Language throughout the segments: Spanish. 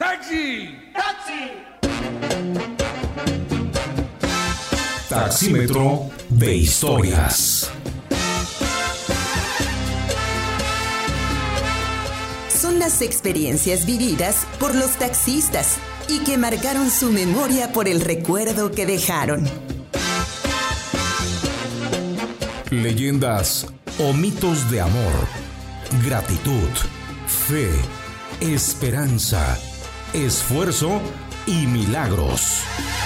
¡Taxi! ¡Taxi! Taxímetro de historias. Son las experiencias vividas por los taxistas y que marcaron su memoria por el recuerdo que dejaron. Leyendas o mitos de amor, gratitud, fe, esperanza, esfuerzo y milagros.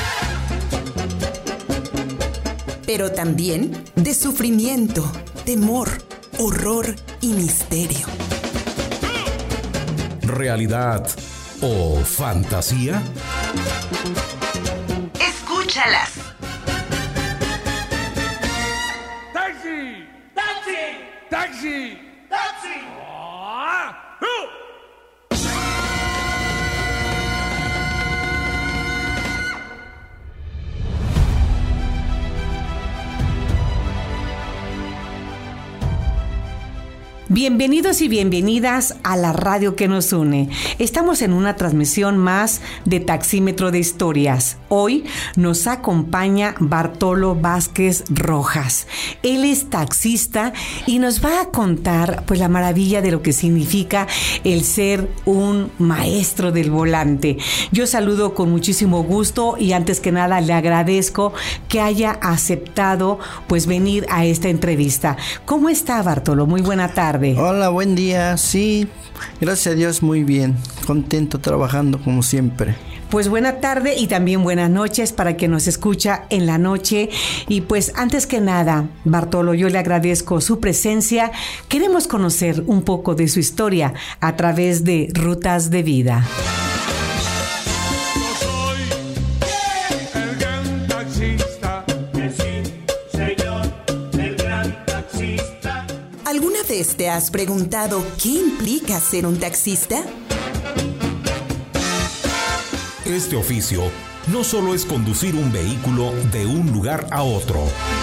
Pero también de sufrimiento, temor, horror y misterio. ¿Realidad o fantasía? Escúchalas. ¡Taxi! ¡Taxi! ¡Taxi! ¡Taxi! Bienvenidos y bienvenidas a la radio que nos une. Estamos en una transmisión más de Taxímetro de Historias. Hoy nos acompaña Bartolo Vázquez Rojas. Él es taxista y nos va a contar pues la maravilla de lo que significa el ser un maestro del volante. Yo saludo con muchísimo gusto y antes que nada le agradezco que haya aceptado pues venir a esta entrevista. ¿Cómo está, Bartolo? Muy buena tarde. Hola, buen día. Sí, gracias a Dios, muy bien. Contento trabajando como siempre. Pues buena tarde y también buenas noches para quien nos escucha en la noche. Y pues antes que nada, Bartolo, yo le agradezco su presencia. Queremos conocer un poco de su historia a través de Rutas de Vida. ¿Alguna vez te has preguntado qué implica ser un taxista? Este oficio no solo es conducir un vehículo de un lugar a otro.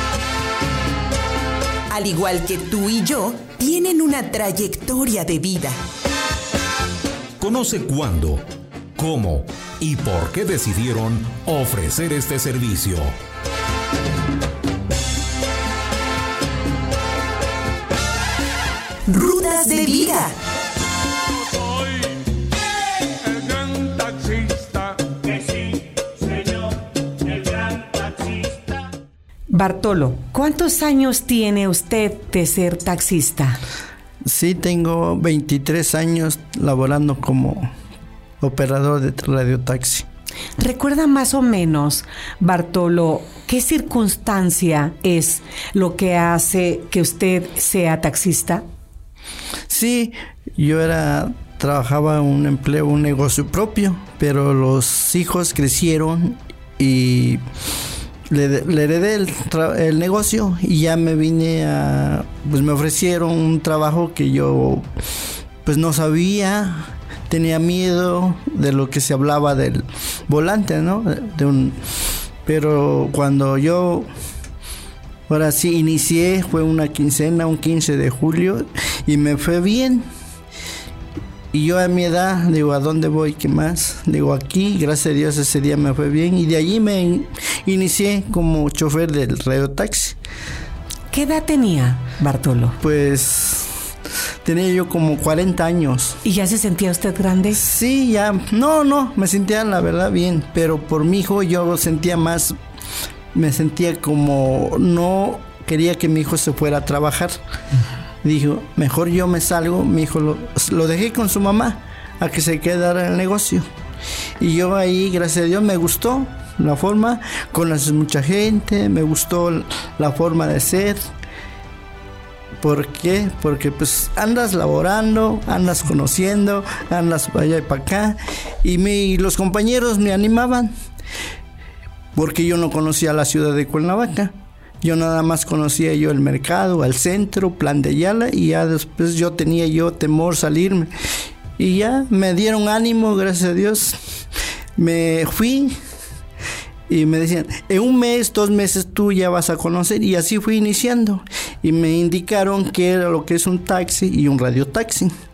Al igual que tú y yo, tienen una trayectoria de vida. Conoce cuándo, cómo y por qué decidieron ofrecer este servicio. Rutas de Vida. Soy el gran taxista. Que sí, señor, el gran taxista. Bartolo, ¿cuántos años tiene usted de ser taxista? Sí, tengo 23 años laborando como operador de radiotaxi. ¿Recuerda más o menos, Bartolo, qué circunstancia es lo que hace que usted sea taxista? Sí, yo trabajaba en un empleo, un negocio propio, pero los hijos crecieron y le heredé el negocio y ya me vine pues me ofrecieron un trabajo que yo pues no sabía, tenía miedo de lo que se hablaba del volante, ¿no? Pero cuando yo ahora sí inicié, fue una quincena, un 15 de julio, y me fue bien. Y yo a mi edad, digo, ¿a dónde voy? ¿Qué más? Digo, aquí, gracias a Dios, ese día me fue bien. Y de allí me inicié como chofer del radiotaxi. ¿Qué edad tenía, Bartolo? Pues tenía yo como 40 años. ¿Y ya se sentía usted grande? Sí, ya. No, me sentía la verdad bien. Pero por mi hijo yo me sentía como no quería que mi hijo se fuera a trabajar. Dijo, mejor yo me salgo. Mi hijo lo dejé con su mamá a que se quedara en el negocio. Y yo ahí, gracias a Dios, me gustó la forma, conoces mucha gente, me gustó la forma de ser. ¿Por qué? Porque pues andas laborando, andas conociendo, andas para allá y para acá. Y los compañeros me animaban, porque yo no conocía la ciudad de Cuernavaca. Yo nada más conocía yo el mercado, el centro, Plan de Ayala, y ya después yo tenía temor salirme. Y ya me dieron ánimo, gracias a Dios. Me fui y me decían, en 1 mes, 2 meses tú ya vas a conocer. Y así fui iniciando. Y me indicaron qué era lo que es un taxi y un radiotaxi.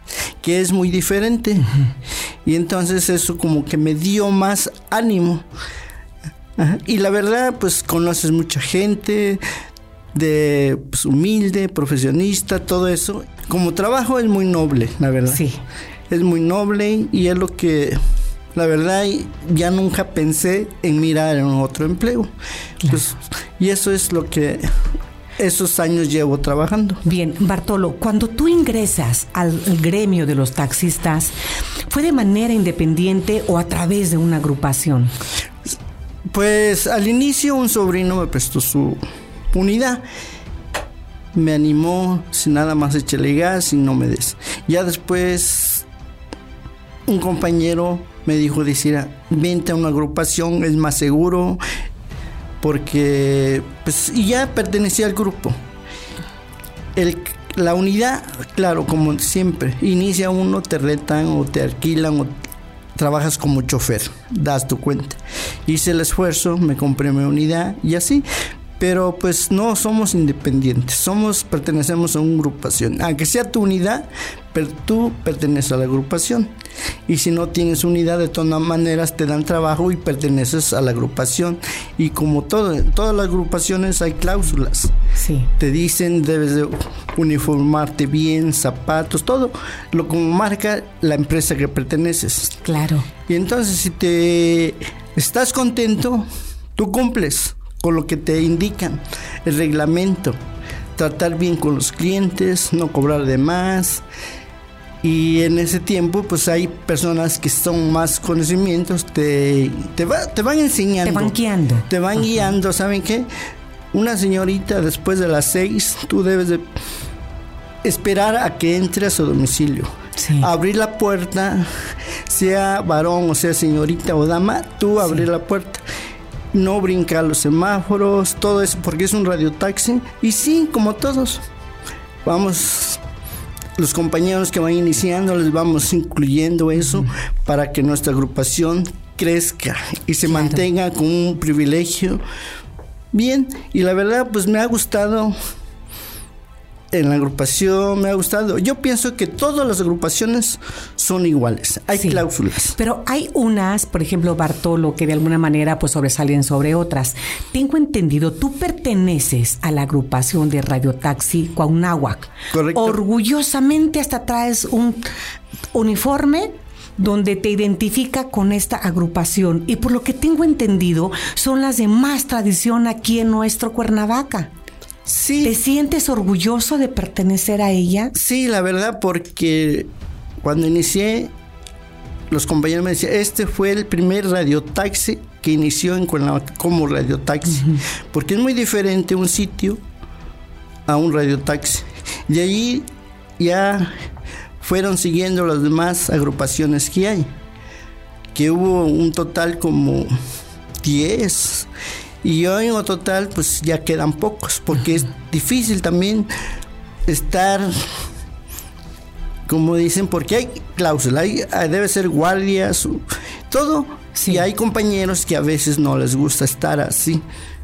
que es muy diferente. Y entonces eso como que me dio más ánimo. Ajá. Y la verdad, pues conoces mucha gente de pues, humilde, profesionista, todo eso. Como trabajo es muy noble, la verdad. Sí. Es muy noble y es lo que, la verdad, ya nunca pensé en mirar en otro empleo. Claro. Pues, y eso es lo que esos años llevo trabajando. Bien, Bartolo, cuando tú ingresas al gremio de los taxistas, ¿fue de manera independiente o a través de una agrupación? Pues al inicio un sobrino me prestó su unidad. Me animó, sin nada más échale gas y no me des. Ya después un compañero me dijo, vente a una agrupación, es más seguro, porque pues y ya pertenecía al grupo. La unidad, claro, como siempre, inicia uno, te retan o te alquilan o trabajas como chofer, das tu cuenta. Hice el esfuerzo, me compré mi unidad y así. Pero pues no somos independientes, pertenecemos a una agrupación. Aunque sea tu unidad, pero tú perteneces a la agrupación. Y si no tienes unidad, de todas maneras te dan trabajo y perteneces a la agrupación. Y como en todas las agrupaciones hay cláusulas. Sí. Te dicen, debes de uniformarte bien, zapatos, todo lo como marca la empresa que perteneces. Claro. Y entonces si te estás contento, tú cumples con lo que te indican, el reglamento, tratar bien con los clientes, no cobrar de más. Y en ese tiempo pues hay personas que son más conocimientos, te van enseñando. Te van guiando. Te van guiando, ¿saben qué? Una señorita después de las 6, tú debes de esperar a que entre a su domicilio. Sí. Abrir la puerta, sea varón o sea señorita o dama, tú abrir la puerta. No brincar los semáforos, todo eso, porque es un radiotaxi. Y sí, como todos, vamos, los compañeros que van iniciando, les vamos incluyendo eso para que nuestra agrupación crezca y se mantenga con un privilegio. Bien, y la verdad, pues me ha gustado en la agrupación, me ha gustado. Yo pienso que todas las agrupaciones son iguales, hay cláusulas. Pero hay unas, por ejemplo, Bartolo, que de alguna manera pues sobresalen sobre otras. Tengo entendido, tú perteneces a la agrupación de Radiotaxi Cuauhnáhuac. Correcto. Orgullosamente hasta traes un uniforme donde te identifica con esta agrupación. Y por lo que tengo entendido, son las de más tradición aquí en nuestro Cuernavaca. Sí. ¿Te sientes orgulloso de pertenecer a ella? Sí, la verdad, porque cuando inicié, los compañeros me decían, este fue el primer radiotaxi que inició en Cuernavaca como radiotaxi, porque es muy diferente un sitio a un radiotaxi. Y ahí ya fueron siguiendo las demás agrupaciones que hay, que hubo un total como 10. Y hoy en total pues ya quedan pocos, porque es difícil también estar, como dicen, porque hay cláusula, debe ser guardias, todo. Sí. Y hay compañeros que a veces no les gusta estar así,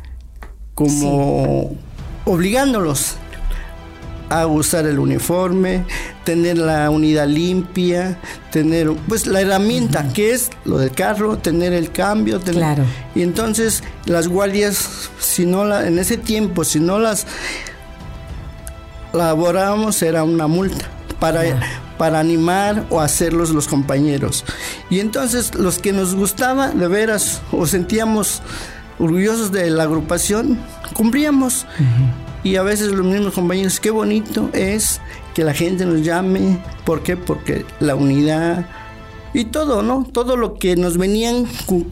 como obligándolos a usar el uniforme, tener la unidad limpia, tener pues la herramienta que es lo del carro, tener el cambio, Claro. Y entonces las guardias, en ese tiempo, si no las laborábamos, era una multa para animar o hacerlos los compañeros. Y entonces los que nos gustaba de veras o sentíamos orgullosos de la agrupación, cumplíamos. Y a veces los mismos compañeros, qué bonito es que la gente nos llame. ¿Por qué? Porque la unidad y todo, ¿no? Todo lo que nos venían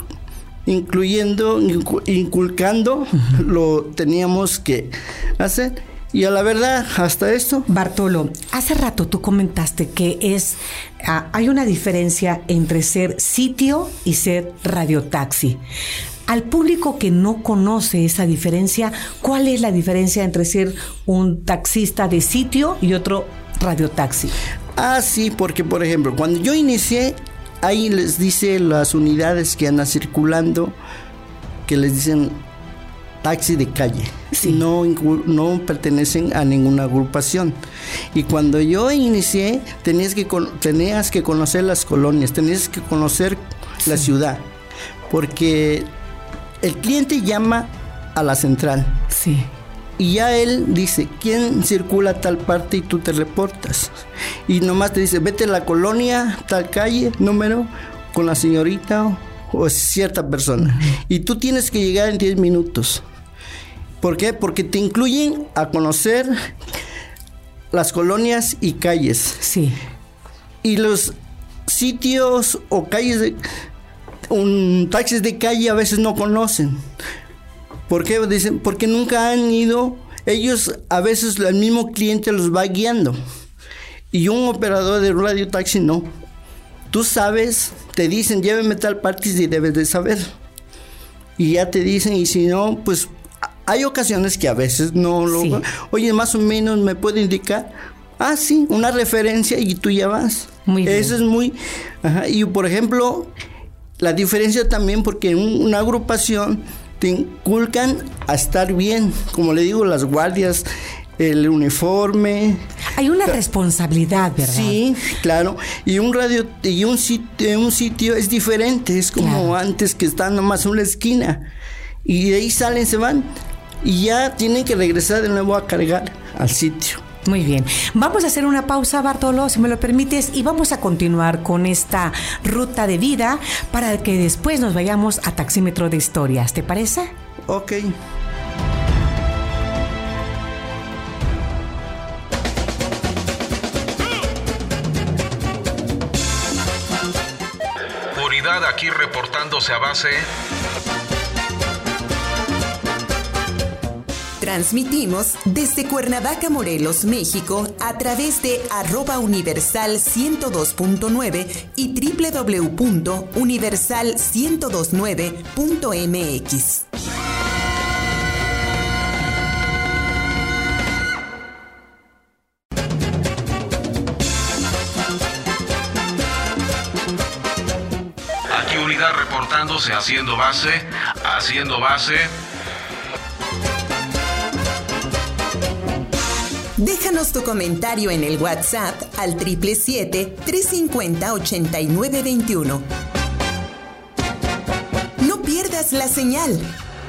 inculcando, lo teníamos que hacer. Y a la verdad, hasta esto. Bartolo, hace rato tú comentaste que hay una diferencia entre ser sitio y ser radiotaxi. Al público que no conoce esa diferencia, ¿cuál es la diferencia entre ser un taxista de sitio y otro radiotaxi? Ah, sí, porque por ejemplo, cuando yo inicié, ahí les dice las unidades que andan circulando, que les dicen taxi de calle. Sí. No pertenecen a ninguna agrupación. Y cuando yo inicié, tenías que conocer las colonias, tenías que conocer la ciudad, porque el cliente llama a la central. Sí. Y ya él dice, ¿quién circula a tal parte? Y tú te reportas. Y nomás te dice, vete a la colonia, tal calle, número, con la señorita o cierta persona. Y tú tienes que llegar en 10 minutos. ¿Por qué? Porque te incluyen a conocer las colonias y calles. Sí. Y los sitios o calles, taxis de calle a veces no conocen. ¿Por qué? Dicen, porque nunca han ido. Ellos, a veces el mismo cliente los va guiando. Y un operador de radio taxi no. Tú sabes, te dicen, lléveme a tal parte y debes de saber. Y ya te dicen, y si no, pues hay ocasiones que a veces no lo... Sí. Oye, más o menos me puede indicar. Ah, sí, una referencia y tú ya vas. Muy bien. Eso es muy... Ajá. Y por ejemplo, la diferencia también, porque en una agrupación te inculcan a estar bien. Como le digo, las guardias, el uniforme. Hay una responsabilidad, ¿verdad? Sí, claro. Y un sitio es diferente. Es como Claro. antes, que están nomás en una esquina. Y de ahí salen, se van. Y ya tienen que regresar de nuevo a cargar al sitio. Muy bien. Vamos a hacer una pausa, Bartolo, si me lo permites, y vamos a continuar con esta ruta de vida para que después nos vayamos a Taxímetro de Historias. ¿Te parece? Ok. Unidad aquí reportándose a base. Transmitimos desde Cuernavaca, Morelos, México, a través de @universal 102.9 y www.universal1029.mx. Aquí unidad reportándose, haciendo base. Déjanos tu comentario en el WhatsApp al 777-350-8921. No pierdas la señal.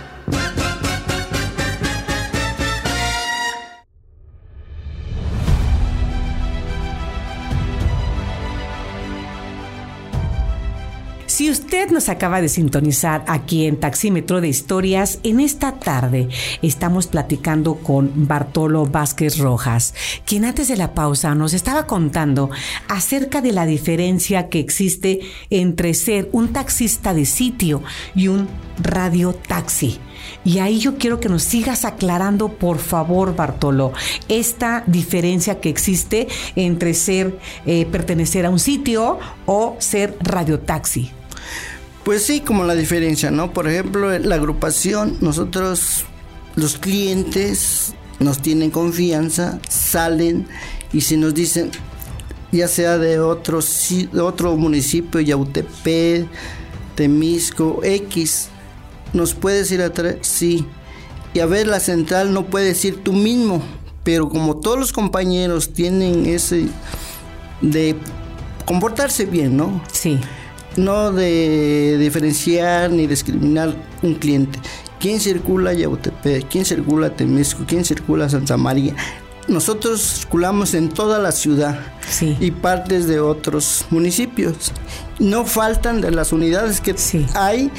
Si usted nos acaba de sintonizar aquí en Taxímetro de Historias, en esta tarde estamos platicando con Bartolo Vázquez Rojas, quien antes de la pausa nos estaba contando acerca de la diferencia que existe entre ser un taxista de sitio y un radiotaxi. Y ahí yo quiero que nos sigas aclarando, por favor, Bartolo, esta diferencia que existe entre pertenecer a un sitio o ser radiotaxi. Pues sí, como la diferencia, ¿no? Por ejemplo, la agrupación, nosotros, los clientes, nos tienen confianza, salen y si nos dicen, ya sea de otro municipio, Yautepec, Temisco, X, ¿nos puedes ir atrás? Sí. Y a ver, la central no puedes ir tú mismo, pero como todos los compañeros tienen ese de comportarse bien, ¿no? Sí. No de diferenciar ni discriminar un cliente. ¿Quién circula a Yautepec? ¿Quién circula a Temisco? ¿Quién circula a Santa María? Nosotros circulamos en toda la ciudad, Sí. y partes de otros municipios. No faltan de las unidades que Sí. hay,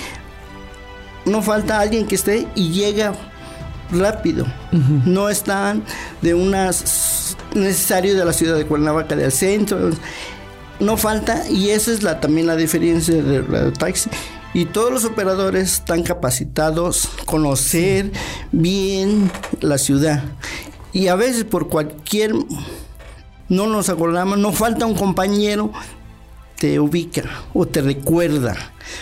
no falta alguien que esté y llega rápido. Uh-huh. No están de unas necesarios de la ciudad de Cuernavaca, del centro. No falta, y esa es también la diferencia del radiotaxi. Y todos los operadores están capacitados, conocer bien la ciudad. Y a veces por cualquier... No nos acordamos, no falta un compañero, te ubica o te recuerda.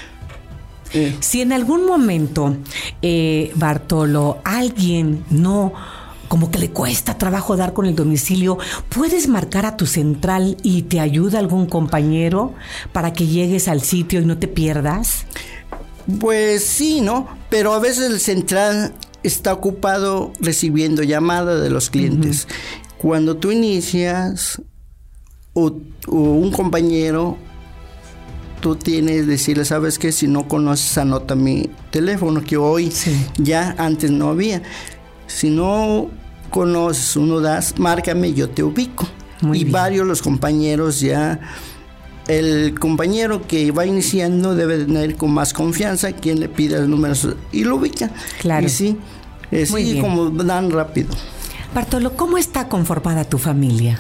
Si en algún momento, Bartolo, alguien como que le cuesta trabajo dar con el domicilio, ¿puedes marcar a tu central y te ayuda algún compañero para que llegues al sitio y no te pierdas? Pues sí, ¿no? Pero a veces el central está ocupado recibiendo llamadas de los clientes. Cuando tú inicias o un compañero, tú tienes que decirle, ¿sabes qué? Si no conoces, anota mi teléfono, que hoy ya antes no había. Si no conoces, uno das, márcame, yo te ubico. Muy bien. Varios los compañeros ya, el compañero que va iniciando debe tener con más confianza quien le pida el número y lo ubica. Claro. Y sí, sí, como dan rápido. Bartolo, ¿cómo está conformada tu familia?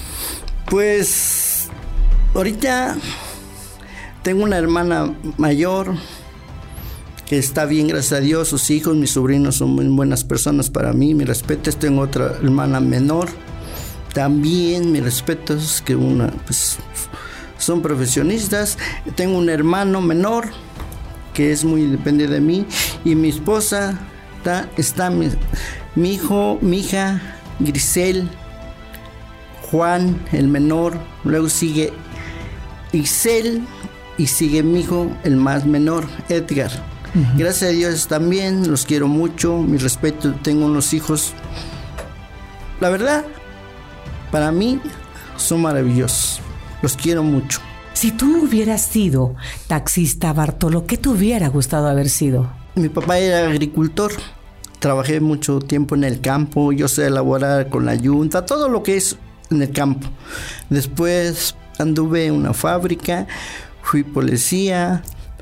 Pues ahorita tengo una hermana mayor que está bien, gracias a Dios. Sus hijos, mis sobrinos son muy buenas personas para mí. Mi respeto. Tengo otra hermana menor. También mi respeto es que pues, son profesionistas. Tengo un hermano menor que es muy depende de mí. Y mi esposa está mi hijo, mi hija, Grisel, Juan, el menor. Luego sigue Isel y sigue mi hijo, el más menor, Edgar. Gracias a Dios también, los quiero mucho, mi respeto. Tengo unos hijos, la verdad, para mí son maravillosos, los quiero mucho. Si tú no hubieras sido taxista, Bartolo, ¿qué te hubiera gustado haber sido? Mi papá era agricultor, trabajé mucho tiempo en el campo, yo sé elaborar con la yunta, todo lo que es en el campo. Después anduve en una fábrica, fui policía,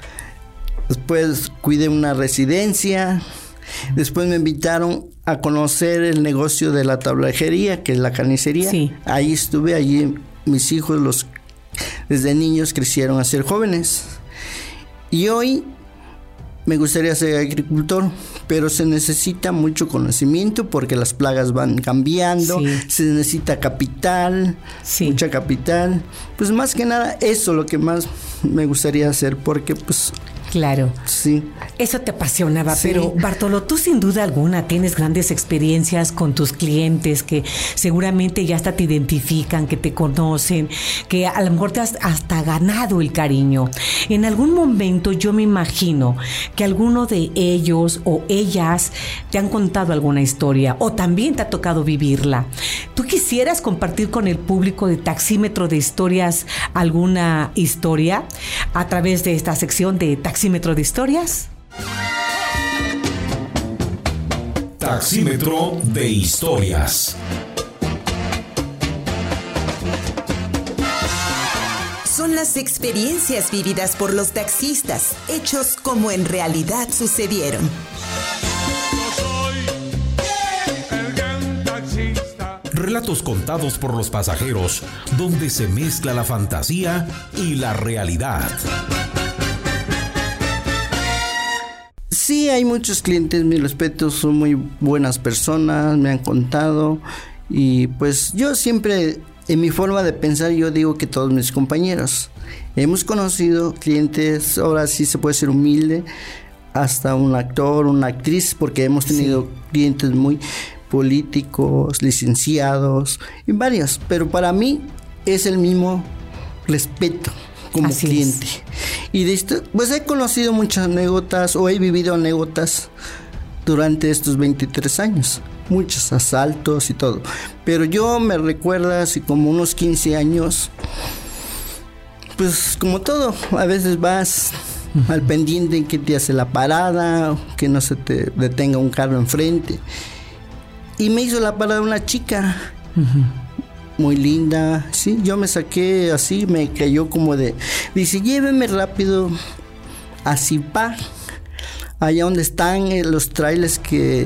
después cuidé una residencia, después me invitaron a conocer el negocio de la tablajería, que es la carnicería. Sí. Ahí estuve, allí mis hijos desde niños crecieron a ser jóvenes. Y hoy me gustaría ser agricultor, pero se necesita mucho conocimiento porque las plagas van cambiando, se necesita capital, mucha capital. Pues más que nada eso lo que más me gustaría hacer porque pues... Claro. Sí. Eso te apasionaba, pero Bartolo, tú sin duda alguna tienes grandes experiencias con tus clientes que seguramente ya hasta te identifican, que te conocen, que a lo mejor te has hasta ganado el cariño. En algún momento yo me imagino que alguno de ellos o ellas te han contado alguna historia o también te ha tocado vivirla. ¿Tú quisieras compartir con el público de Taxímetro de Historias alguna historia a través de esta sección de Taxímetro de Historias? Taxímetro de Historias. Son las experiencias vividas por los taxistas, hechos como en realidad sucedieron. Yo soy el gran taxista. Relatos contados por los pasajeros, donde se mezcla la fantasía y la realidad. Sí, hay muchos clientes, mis respetos, son muy buenas personas, me han contado. Y pues yo siempre, en mi forma de pensar, yo digo que todos mis compañeros. Hemos conocido clientes, ahora sí se puede ser humilde, hasta un actor, una actriz, porque hemos tenido clientes muy políticos, licenciados, y varios. Pero para mí es el mismo respeto como así cliente. Y de esto, pues he conocido muchas anécdotas o he vivido anécdotas durante estos 23 años. Muchos asaltos y todo. Pero yo me recuerdo así como unos 15 años, pues como todo, a veces vas al pendiente en que te hace la parada, que no se te detenga un carro enfrente. Y me hizo la parada una chica. Muy linda, sí, yo me saqué así, me cayó como dice, lléveme rápido a Zipá, allá donde están los trailers que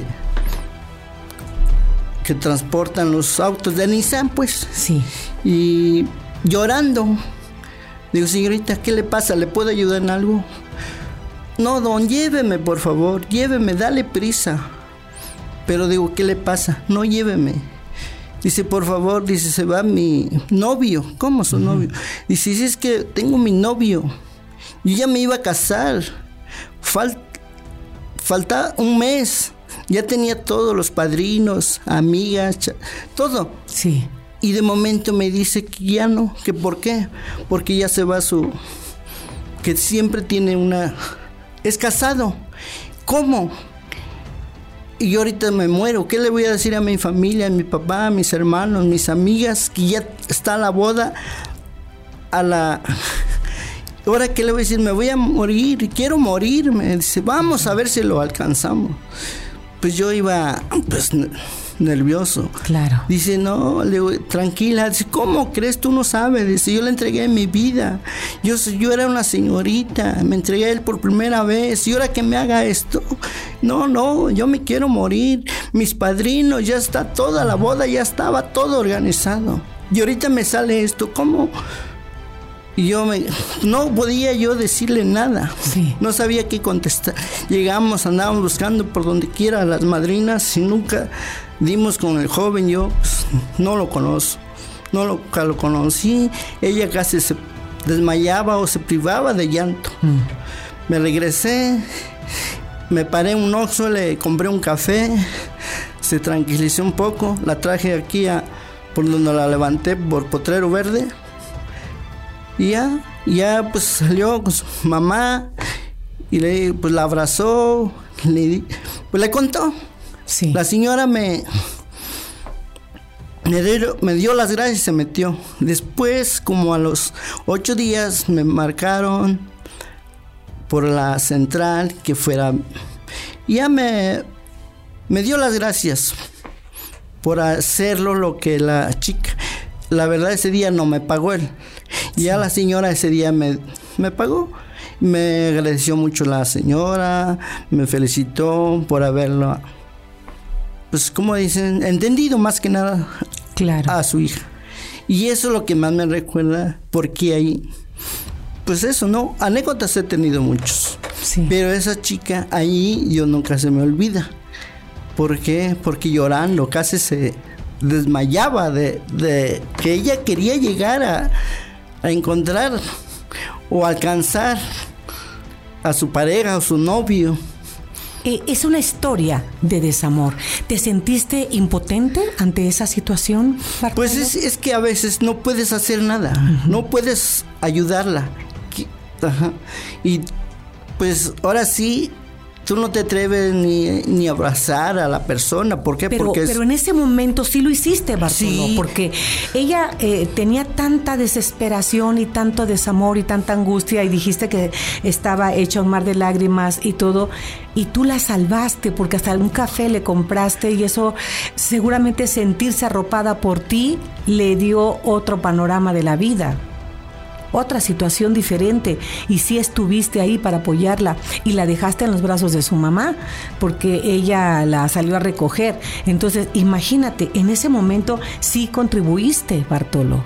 transportan los autos de Nissan, pues. Sí. Y llorando, digo, señorita, ¿qué le pasa? ¿Le puedo ayudar en algo? No, don, lléveme, por favor, lléveme, dale prisa. Pero digo, ¿qué le pasa? No, lléveme. Dice, por favor, dice, se va mi novio. ¿Cómo su novio? Dice, si es que tengo mi novio. Yo ya me iba a casar. Falta un mes. Ya tenía todos los padrinos, amigas, todo. Sí. Y de momento me dice que ya no. ¿Que por qué? Porque ya se va que siempre tiene es casado. ¿Cómo? y yo ahorita me muero. ¿Qué le voy a decir a mi familia, a mi papá, a mis hermanos, mis amigas, que ya está la boda Ahora, ¿qué le voy a decir? Me voy a morir, quiero morirme. Dice, vamos a ver si lo alcanzamos. Pues yo iba, pues, nervioso. Claro. Dice, no, le digo, tranquila. Dice, ¿cómo crees? Tú no sabes. Dice, yo le entregué mi vida. Yo era una señorita. Me entregué a él por primera vez. Y ahora que me haga esto. No, yo me quiero morir. Mis padrinos, ya está toda la boda, ya estaba todo organizado. Y ahorita me sale esto. ¿Cómo? Y no podía yo decirle nada. Sí. No sabía qué contestar. Llegamos, andábamos buscando por donde quiera a las madrinas y nunca dimos con el joven. Yo pues, no lo conozco. Nunca lo conocí. Ella casi se desmayaba o se privaba de llanto. Me regresé, me paré en un Oxxo, le compré un café, se tranquilizó un poco. La traje aquí por donde la levanté, por Potrero Verde. Y ya pues salió con su mamá y pues la abrazó, pues le contó. Sí. La señora me dio las gracias y se metió. Después, como a los 8 días, me marcaron por la central que fuera. Y ya me dio las gracias por hacerlo lo que la chica. La verdad, ese día no me pagó él. Ya la señora ese día me pagó. Me agradeció mucho la señora, me felicitó por haberlo, pues como dicen, entendido más que nada, claro, a su hija. Y eso es lo que más me recuerda, porque ahí, pues eso, ¿no? Anécdotas he tenido muchos. Sí. Pero esa chica ahí yo nunca se me olvida. ¿Por qué? Porque llorando, casi se desmayaba de que ella quería llegar a encontrar o alcanzar a su pareja o su novio. Es una historia de desamor. ¿Te sentiste impotente ante esa situación, Bartolo? Pues es que a veces no puedes hacer nada, no puedes ayudarla. Ajá. Y pues ahora sí, tú no te atreves ni a abrazar a la persona. ¿Por qué? Pero en ese momento sí lo hiciste, Bartolo, sí. Porque ella tenía tanta desesperación y tanto desamor y tanta angustia, y dijiste que estaba hecha un mar de lágrimas y todo, y tú la salvaste porque hasta un café le compraste, y eso seguramente sentirse arropada por ti le dio otro panorama de la vida. Otra situación diferente, y sí estuviste ahí para apoyarla y la dejaste en los brazos de su mamá porque ella la salió a recoger. Entonces imagínate, en ese momento sí contribuiste, Bartolo.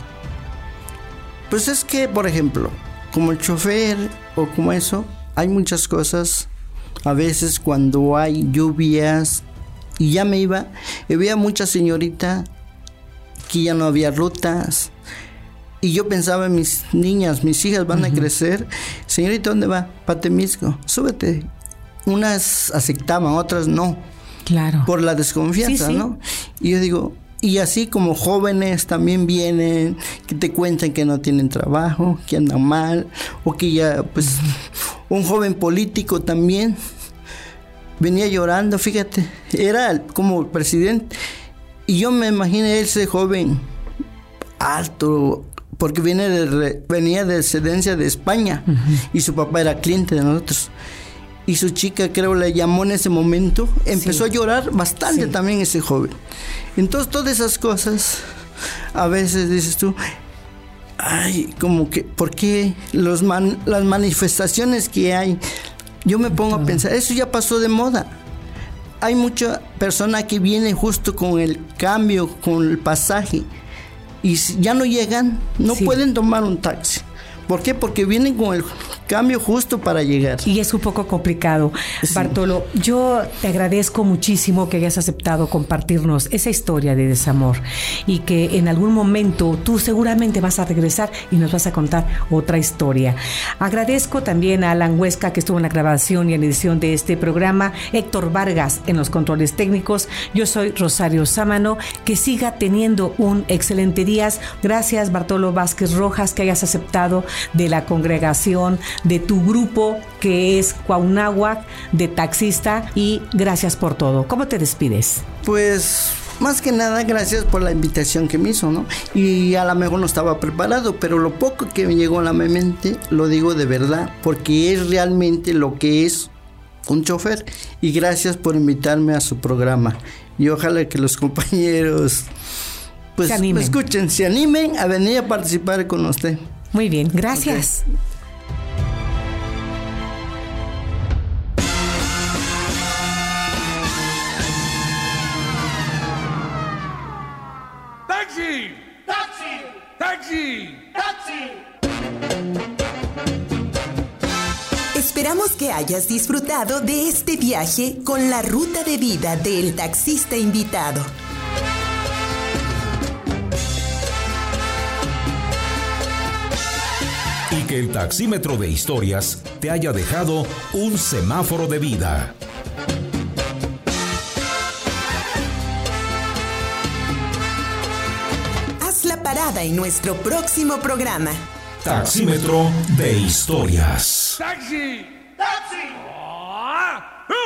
Pues es que, por ejemplo, como el chofer o como eso, hay muchas cosas. A veces cuando hay lluvias y ya me iba, y había mucha señorita que ya no había rutas. Y yo pensaba en mis niñas, mis hijas van a crecer. Señorita, ¿dónde va? Pa' Temisco, súbete. Unas aceptaban, otras no. Claro. Por la desconfianza, sí, sí. ¿No? Y yo digo, y así como jóvenes también vienen, que te cuentan que no tienen trabajo, que andan mal, o que ya, pues, un joven político también venía llorando, fíjate, era como presidente. Y yo me imaginé ese joven alto, porque venía de descendencia de España, y su papá era cliente de nosotros. Y su chica, creo, le llamó en ese momento, empezó a llorar bastante también ese joven. Entonces, todas esas cosas, a veces dices tú, ay, como que, ¿por qué las manifestaciones que hay? Yo me pongo a pensar, eso ya pasó de moda. Hay mucha persona que viene justo con el cambio, con el pasaje, y ya no llegan, no pueden tomar un taxi. ¿Por qué? Porque vienen con el cambio justo para llegar. Y es un poco complicado. Sí. Bartolo, yo te agradezco muchísimo que hayas aceptado compartirnos esa historia de desamor, y que en algún momento tú seguramente vas a regresar y nos vas a contar otra historia. Agradezco también a Alan Huesca, que estuvo en la grabación y en edición de este programa, Héctor Vargas en los controles técnicos. Yo soy Rosario Sámano. Que siga teniendo un excelente día. Gracias, Bartolo Vázquez Rojas, que hayas aceptado de la congregación, de tu grupo que es Cuauhnáhuac de taxista, y gracias por todo. ¿Cómo te despides? Pues más que nada, gracias por la invitación que me hizo, ¿no? Y a lo mejor no estaba preparado, pero lo poco que me llegó a la mente lo digo de verdad, porque es realmente lo que es un chofer. Y gracias por invitarme a su programa. Y ojalá que los compañeros pues me escuchen, se animen a venir a participar con usted. Muy bien, gracias. Okay. ¡Taxi! ¡Taxi! ¡Taxi! Esperamos que hayas disfrutado de este viaje con la ruta de vida del taxista invitado. Y que el taxímetro de historias te haya dejado un semáforo de vida. Haz la parada en nuestro próximo programa. Taxímetro de historias. ¡Taxi! ¡Taxi! ¡Oh!